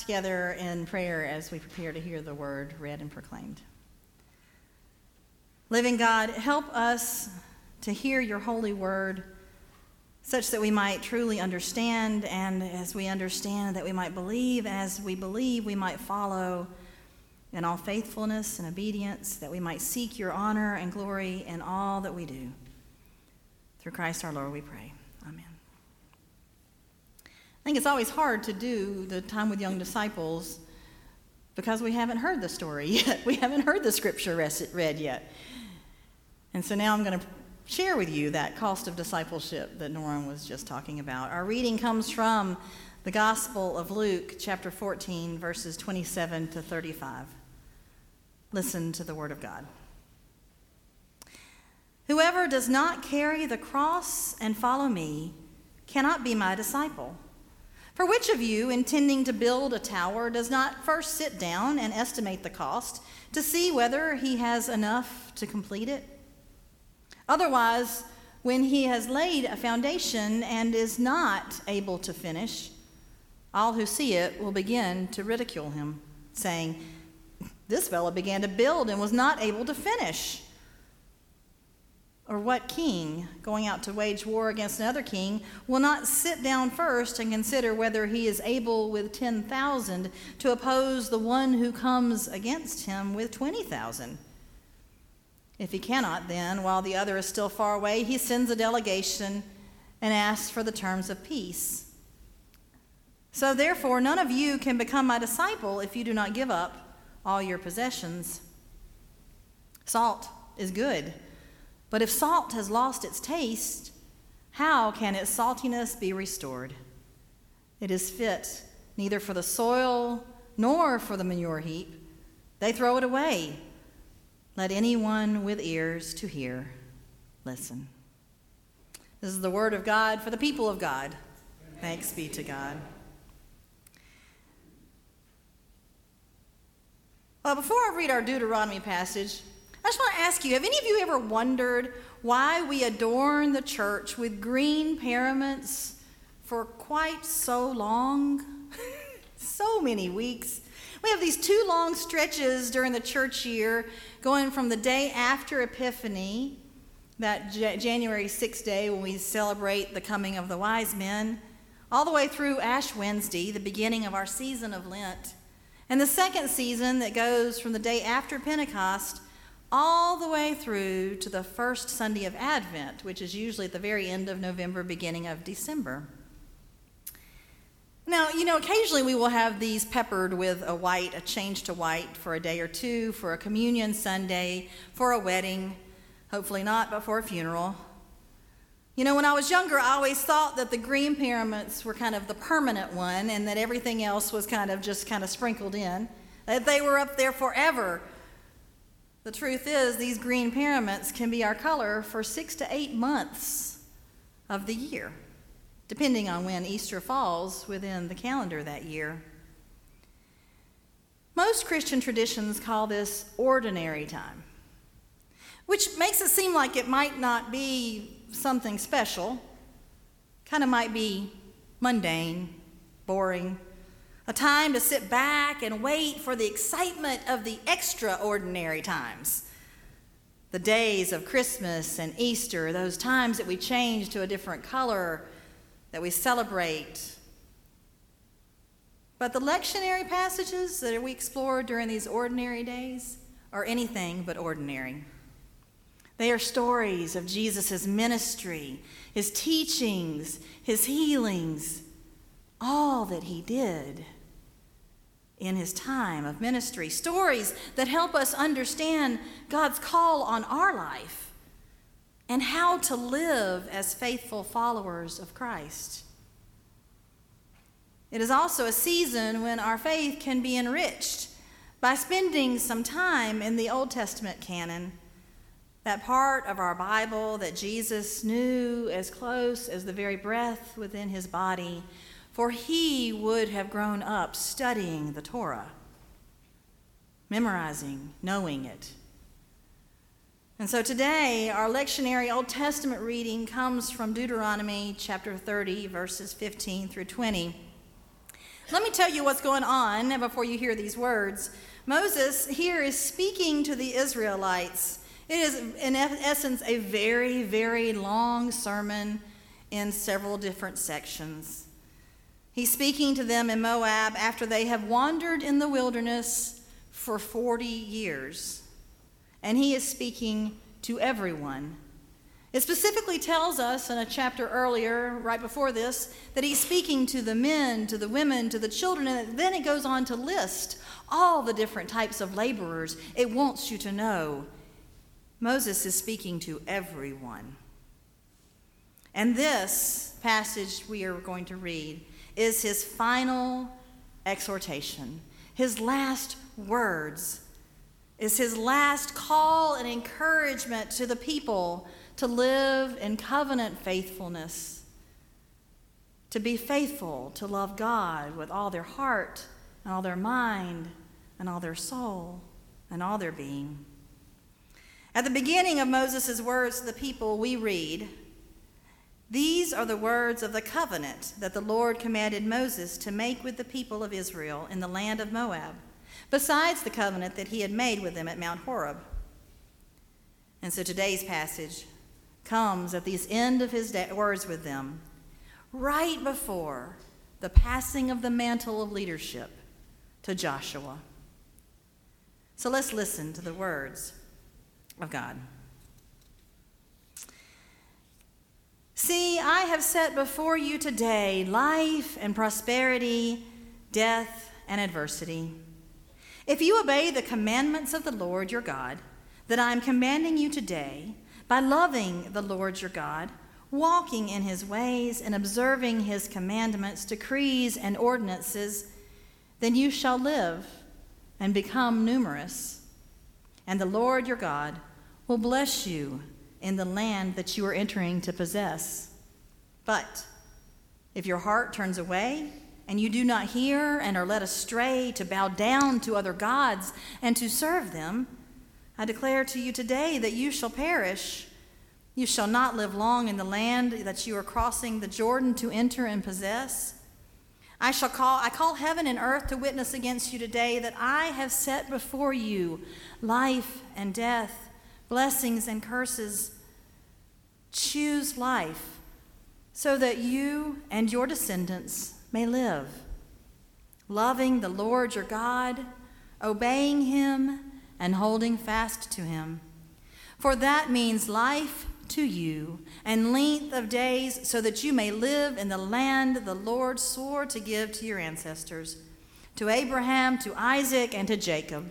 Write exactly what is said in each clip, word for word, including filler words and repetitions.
together in prayer as we prepare to hear the word read and proclaimed. Living God, help us to hear your holy word such that we might truly understand, and as we understand, that we might believe, and as we believe, we might follow in all faithfulness and obedience, that we might seek your honor and glory in all that we do. Through Christ our Lord we pray. Amen. I think it's always hard to do the time with young disciples because we haven't heard the story yet. We haven't heard the scripture read yet. And so now I'm going to share with you that cost of discipleship that Norm was just talking about. Our reading comes from the Gospel of Luke, chapter fourteen, verses twenty-seven to thirty-five. Listen to the word of God. Whoever does not carry the cross and follow me cannot be my disciple. For which of you, intending to build a tower, does not first sit down and estimate the cost to see whether he has enough to complete it? Otherwise, when he has laid a foundation and is not able to finish, all who see it will begin to ridicule him, saying, "This fellow began to build and was not able to finish." Or what king, going out to wage war against another king, will not sit down first and consider whether he is able with ten thousand to oppose the one who comes against him with twenty thousand? If he cannot, then, while the other is still far away, he sends a delegation and asks for the terms of peace. So therefore, none of you can become my disciple if you do not give up all your possessions. Salt is good, but if salt has lost its taste, how can its saltiness be restored? It is fit neither for the soil nor for the manure heap. They throw it away. Let anyone with ears to hear listen. This is the word of God for the people of God. Thanks be to God. Well, before I read our Deuteronomy passage, I just want to ask you, have any of you ever wondered why we adorn the church with green paraments for quite so long? So many weeks. We have these two long stretches during the church year, going from the day after Epiphany, that J- January sixth day when we celebrate the coming of the wise men, all the way through Ash Wednesday, the beginning of our season of Lent, and the second season that goes from the day after Pentecost all the way through to the first Sunday of Advent, which is usually at the very end of November, beginning of December. Now, you know, occasionally we will have these peppered with a white, a change to white for a day or two, for a communion Sunday, for a wedding, hopefully not, but for a funeral. You know, when I was younger, I always thought that the green paraments were kind of the permanent one and that everything else was kind of just kind of sprinkled in, that they were up there forever. The truth is, these green paraments can be our color for six to eight months of the year, depending on when Easter falls within the calendar that year. Most Christian traditions call this ordinary time, which makes it seem like it might not be something special, kind of might be mundane, boring, a time to sit back and wait for the excitement of the extraordinary times. The days of Christmas and Easter, those times that we change to a different color, that we celebrate. But the lectionary passages that we explore during these ordinary days are anything but ordinary. They are stories of Jesus' ministry, his teachings, his healings, all that he did in his time of ministry. Stories that help us understand God's call on our life and how to live as faithful followers of Christ. It is also a season when our faith can be enriched by spending some time in the Old Testament canon, that part of our Bible that Jesus knew as close as the very breath within his body, for he would have grown up studying the Torah, memorizing, knowing it. And so today, our lectionary Old Testament reading comes from Deuteronomy chapter thirty, verses fifteen through twenty. Let me tell you what's going on before you hear these words. Moses here is speaking to the Israelites. It is, in essence, a very, very long sermon in several different sections. He's speaking to them in Moab after they have wandered in the wilderness for forty years. And he is speaking to everyone. It specifically tells us in a chapter earlier, right before this, that he's speaking to the men, to the women, to the children, and then it goes on to list all the different types of laborers. It wants you to know Moses is speaking to everyone. And this passage we are going to read is his final exhortation, his last words, is his last call and encouragement to the people to live in covenant faithfulness, to be faithful, to love God with all their heart and all their mind and all their soul and all their being. At the beginning of Moses' words to the people, we read, "These are the words of the covenant that the Lord commanded Moses to make with the people of Israel in the land of Moab, besides the covenant that he had made with them at Mount Horeb." And so today's passage comes at the end of his words with them, right before the passing of the mantle of leadership to Joshua. So let's listen to the words of God. "See, I have set before you today life and prosperity, death and adversity. If you obey the commandments of the Lord your God that I am commanding you today, by loving the Lord your God, walking in his ways and observing his commandments, decrees, and ordinances, then you shall live and become numerous. And the Lord your God will bless you in the land that you are entering to possess. But if your heart turns away and you do not hear and are led astray to bow down to other gods and to serve them, I declare to you today that you shall perish. You shall not live long in the land that you are crossing the Jordan to enter and possess. I shall call, I call heaven and earth to witness against you today that I have set before you life and death, blessings and curses. Choose life so that you and your descendants may live, loving the Lord your God, obeying him, and holding fast to him. For that means life to you and length of days, so that you may live in the land the Lord swore to give to your ancestors, to Abraham, to Isaac, and to Jacob."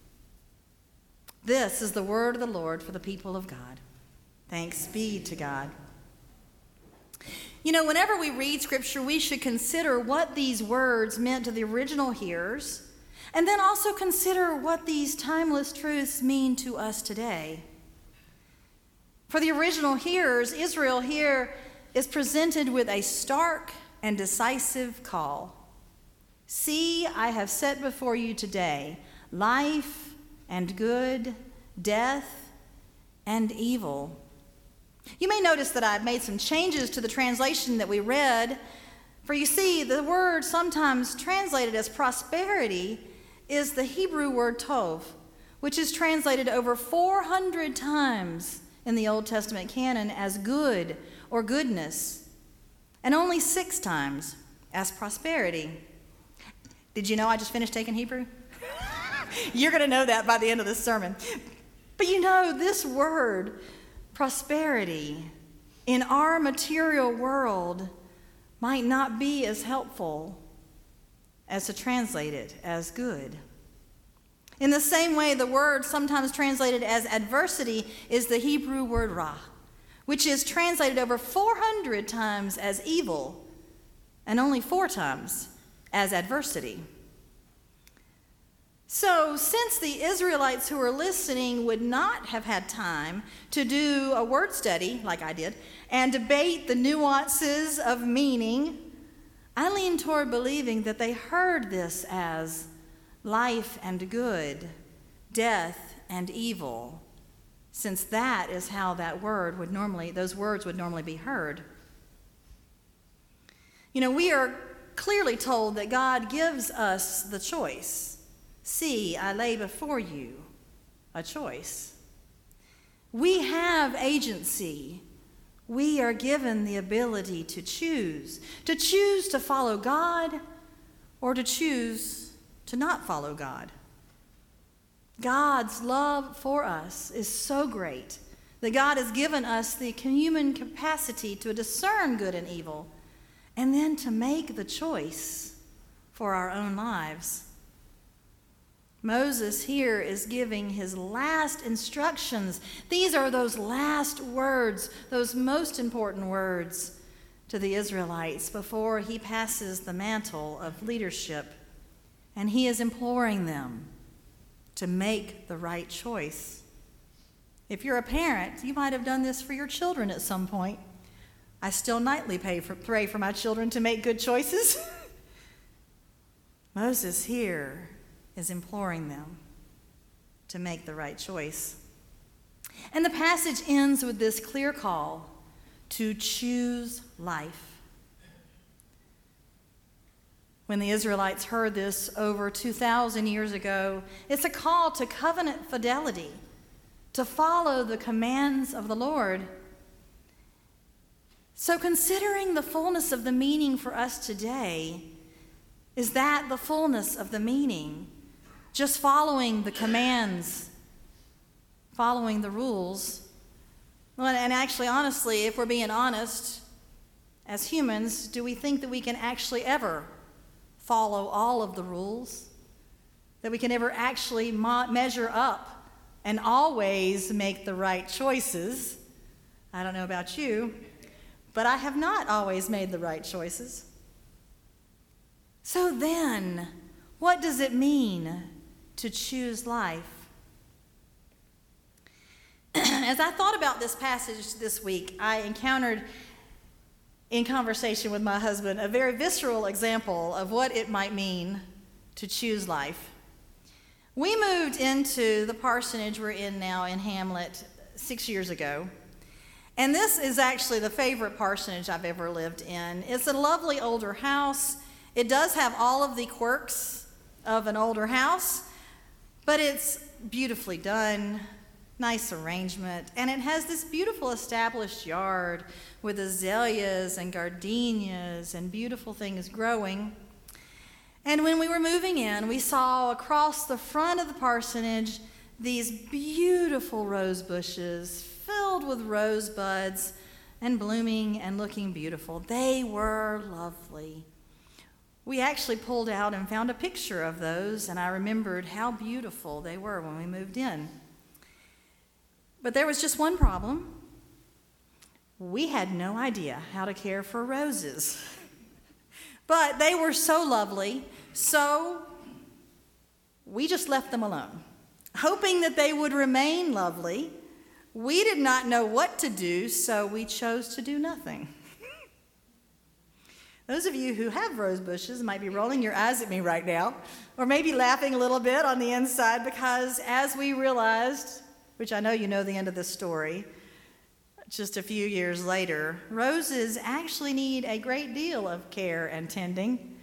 This is the word of the Lord for the people of God. Thanks be to God. You know, whenever we read Scripture, we should consider what these words meant to the original hearers, and then also consider what these timeless truths mean to us today. For the original hearers, Israel here is presented with a stark and decisive call. "See, I have set before you today life and good, death and evil." You may notice that I've made some changes to the translation that we read. For you see, the word sometimes translated as prosperity is the Hebrew word tov, which is translated over four hundred times in the Old Testament canon as good or goodness, and only six times as prosperity. Did you know I just finished taking Hebrew? You're going to know that by the end of this sermon. But you know, this word, prosperity, in our material world might not be as helpful as to translate it as good. In the same way, the word sometimes translated as adversity is the Hebrew word ra, which is translated over four hundred times as evil and only four times as adversity. So, since the Israelites who were listening would not have had time to do a word study like I did and debate the nuances of meaning, I lean toward believing that they heard this as life and good, death and evil, since that is how that word would normally, those words would normally be heard. You know, we are clearly told that God gives us the choice. See, I lay before you a choice. We have agency. We are given the ability to choose, to choose to follow God or to choose to not follow God. God's love for us is so great that God has given us the human capacity to discern good and evil and then to make the choice for our own lives. Moses here is giving his last instructions. These are those last words, those most important words to the Israelites before he passes the mantle of leadership. And he is imploring them to make the right choice. If you're a parent, you might have done this for your children at some point. I still nightly pray for, pray for my children to make good choices. Moses here is imploring them to make the right choice. And the passage ends with this clear call to choose life. When the Israelites heard this over two thousand years ago, it's a call to covenant fidelity, to follow the commands of the Lord. So considering the fullness of the meaning for us today, is that the fullness of the meaning? Just following the commands, following the rules. Well, and actually, honestly, if we're being honest, as humans, do we think that we can actually ever follow all of the rules? That we can ever actually mo- measure up and always make the right choices? I don't know about you, but I have not always made the right choices. So then, what does it mean to choose life? As I thought about this passage this week, I encountered in conversation with my husband a very visceral example of what it might mean to choose life. We moved into the parsonage we're in now in Hamlet six years ago. And this is actually the favorite parsonage I've ever lived in. It's a lovely older house. It does have all of the quirks of an older house, but it's beautifully done, nice arrangement, and it has this beautiful established yard with azaleas and gardenias and beautiful things growing. And when we were moving in, we saw across the front of the parsonage these beautiful rose bushes filled with rosebuds and blooming and looking beautiful. They were lovely. We actually pulled out and found a picture of those, and I remembered how beautiful they were when we moved in. But there was just one problem. We had no idea how to care for roses. But they were so lovely, so we just left them alone, hoping that they would remain lovely. We did not know what to do, so we chose to do nothing. Those of you who have rose bushes might be rolling your eyes at me right now, or maybe laughing a little bit on the inside, because as we realized, which I know you know the end of the story, just a few years later, roses actually need a great deal of care and tending.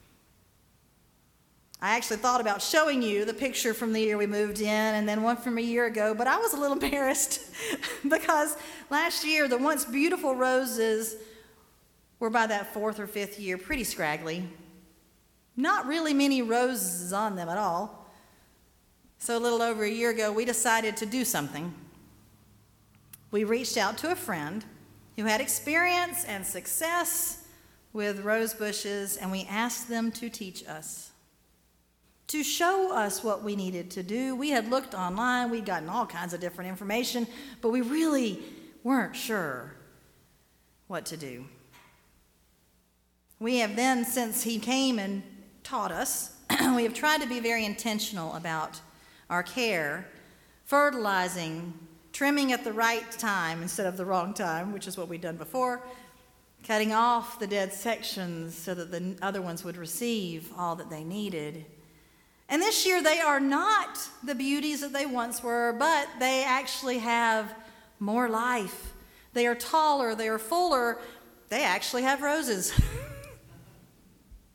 I actually thought about showing you the picture from the year we moved in and then one from a year ago, but I was a little embarrassed because last year the once beautiful roses were by that fourth or fifth year pretty scraggly. Not really many roses on them at all. So a little over a year ago, we decided to do something. We reached out to a friend who had experience and success with rose bushes, and we asked them to teach us, to show us what we needed to do. We had looked online, we'd gotten all kinds of different information, but we really weren't sure what to do. We have then, since he came and taught us, we have tried to be very intentional about our care, fertilizing, trimming at the right time instead of the wrong time, which is what we'd done before, cutting off the dead sections so that the other ones would receive all that they needed. And this year they are not the beauties that they once were, but they actually have more life. They are taller, they are fuller, they actually have roses.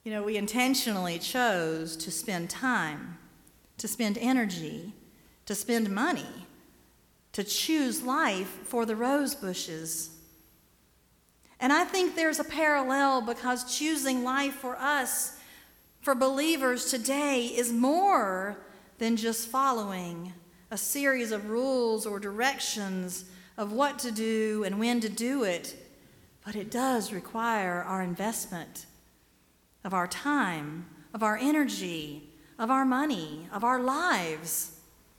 You know, we intentionally chose to spend time, to spend energy, to spend money, to choose life for the rose bushes. And I think there's a parallel, because choosing life for us, for believers today, is more than just following a series of rules or directions of what to do and when to do it, but it does require our investment of our time, of our energy, of our money, of our lives.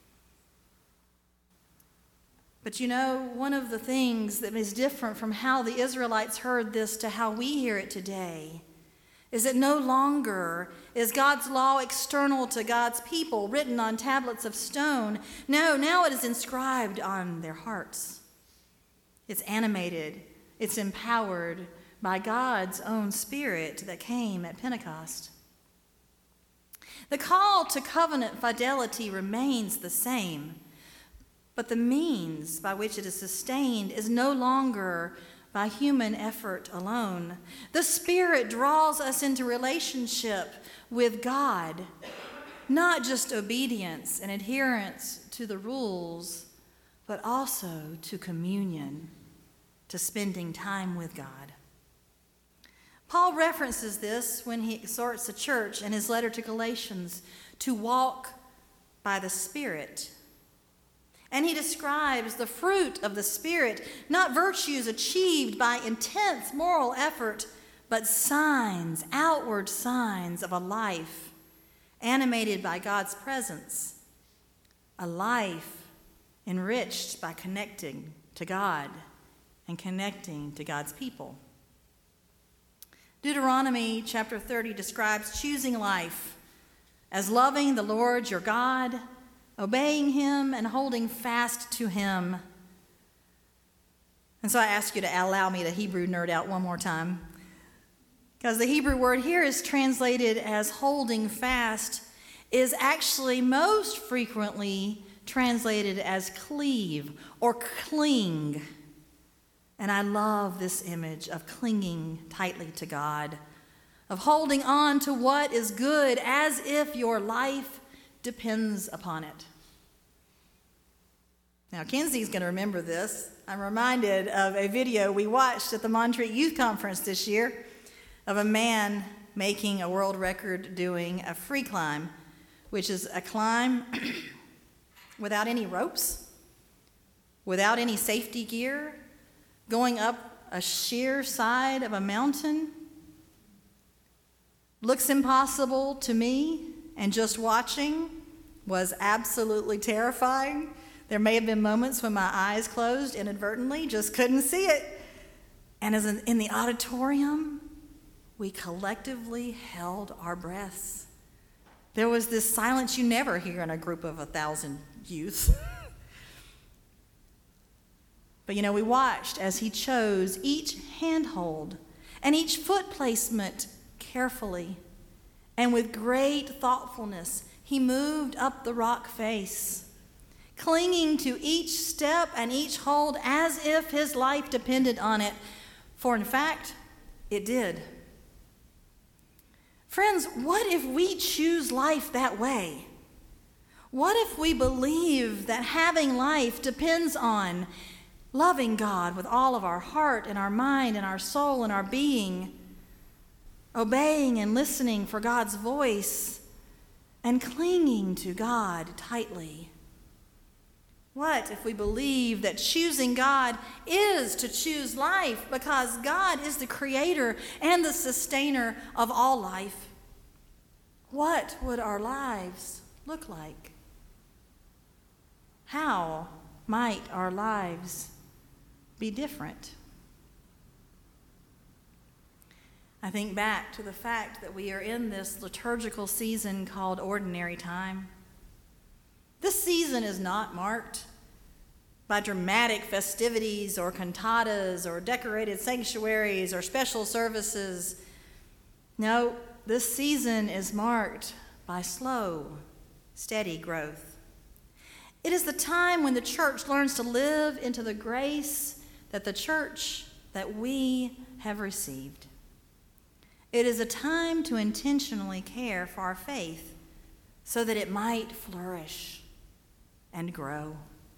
But you know, one of the things that is different from how the Israelites heard this to how we hear it today is that no longer is God's law external to God's people, written on tablets of stone. No, now it is inscribed on their hearts. It's animated, it's empowered by God's own Spirit that came at Pentecost. The call to covenant fidelity remains the same, but the means by which it is sustained is no longer by human effort alone. The Spirit draws us into relationship with God, not just obedience and adherence to the rules, but also to communion, to spending time with God. Paul references this when he exhorts the church in his letter to Galatians to walk by the Spirit. And he describes the fruit of the Spirit, not virtues achieved by intense moral effort, but signs, outward signs of a life animated by God's presence, a life enriched by connecting to God and connecting to God's people. Deuteronomy chapter thirty describes choosing life as loving the Lord your God, obeying him, and holding fast to him. And so I ask you to allow me to Hebrew nerd out one more time, because the Hebrew word here is translated as holding fast, is actually most frequently translated as cleave or cling. And I love this image of clinging tightly to God, of holding on to what is good as if your life depends upon it. Now, Kenzie's going to remember this. I'm reminded of a video we watched at the Montreat Youth Conference this year of a man making a world record doing a free climb, which is a climb without any ropes, without any safety gear, going up a sheer side of a mountain. Looks impossible to me, and just watching was absolutely terrifying. There may have been moments when my eyes closed inadvertently, just couldn't see it. And as in, in the auditorium, we collectively held our breaths. There was this silence you never hear in a group of a thousand youth. But you know, we watched as he chose each handhold and each foot placement carefully, and with great thoughtfulness, he moved up the rock face, clinging to each step and each hold as if his life depended on it, for in fact, it did. Friends, what if we choose life that way? What if we believe that having life depends on loving God with all of our heart and our mind and our soul and our being, obeying and listening for God's voice, and clinging to God tightly? What if we believe that choosing God is to choose life because God is the creator and the sustainer of all life? What would our lives look like? How might our lives be different? I think back to the fact that we are in this liturgical season called ordinary time. This season is not marked by dramatic festivities or cantatas or decorated sanctuaries or special services. No, this season is marked by slow, steady growth. It is the time when the church learns to live into the grace that the church, that we have received. It is a time to intentionally care for our faith so that it might flourish and grow.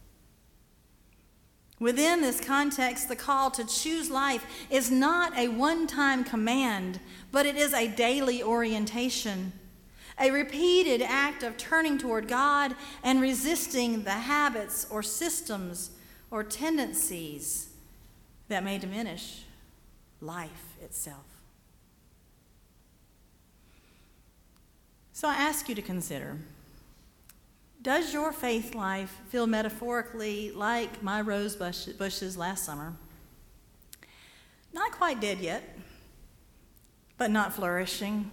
Within this context, the call to choose life is not a one-time command, but it is a daily orientation, a repeated act of turning toward God and resisting the habits or systems or tendencies that may diminish life itself. So I ask you to consider, does your faith life feel metaphorically like my rose bush, bushes last summer? Not quite dead yet, but not flourishing.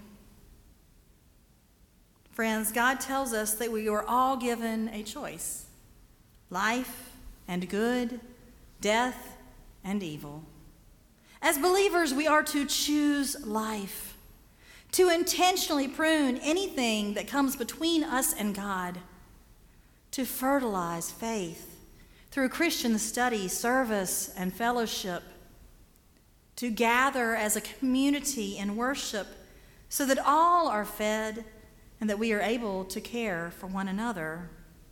Friends, God tells us that we are all given a choice: life and good, death and evil. As believers, we are to choose life, to intentionally prune anything that comes between us and God, to fertilize faith through Christian study, service, and fellowship, to gather as a community in worship so that all are fed and that we are able to care for one another.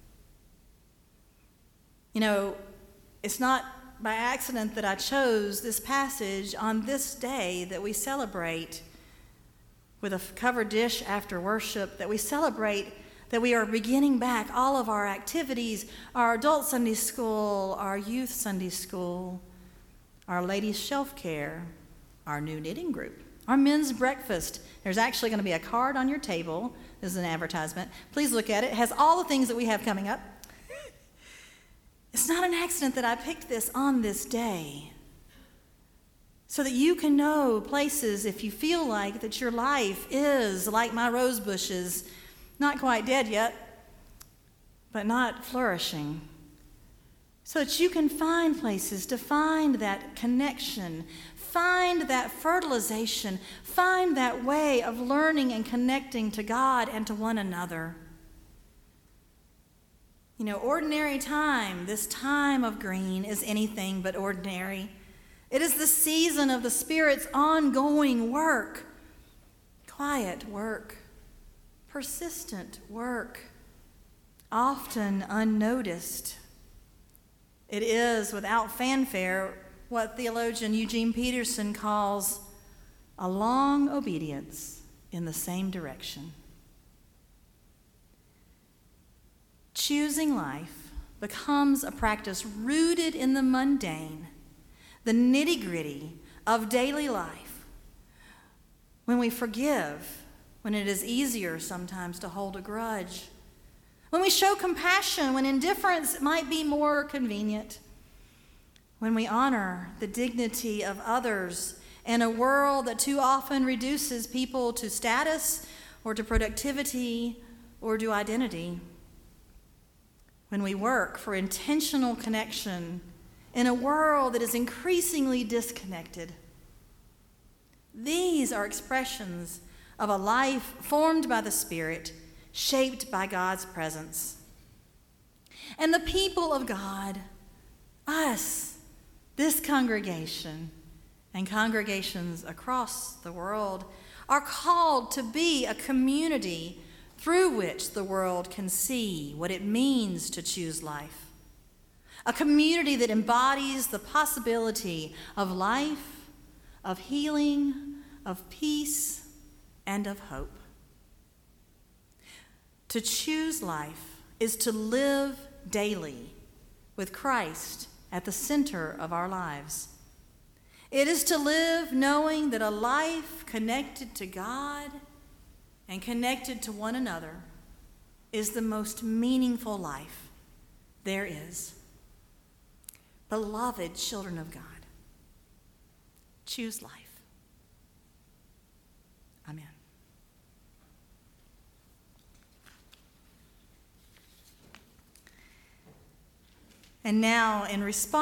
You know, it's not by accident that I chose this passage on this day that we celebrate with a covered dish after worship, that we celebrate that we are beginning back all of our activities, our adult Sunday school, our youth Sunday school, our ladies' shelf care, our new knitting group, our men's breakfast. There's actually going to be a card on your table. This is an advertisement. Please look at it. It has all the things that we have coming up. It's not an accident that I picked this on this day, so that you can know places if you feel like that your life is like my rose bushes, not quite dead yet, but not flourishing. So that you can find places to find that connection, find that fertilization, find that way of learning and connecting to God and to one another. You know, ordinary time, this time of green, is anything but ordinary. It is the season of the Spirit's ongoing work, quiet work, persistent work, often unnoticed. It is, without fanfare, what theologian Eugene Peterson calls a long obedience in the same direction. Choosing life becomes a practice rooted in the mundane, the nitty-gritty of daily life, when we forgive, when it is easier sometimes to hold a grudge, when we show compassion when indifference might be more convenient, when we honor the dignity of others in a world that too often reduces people to status or to productivity or to identity, when we work for intentional connection in a world that is increasingly disconnected. These are expressions of a life formed by the Spirit, shaped by God's presence. And the people of God, us, this congregation, and congregations across the world, are called to be a community through which the world can see what it means to choose life. A community that embodies the possibility of life, of healing, of peace, and of hope. To choose life is to live daily with Christ at the center of our lives. It is to live knowing that a life connected to God and connected to one another is the most meaningful life there is. Beloved children of God, choose life. Amen. And now, in response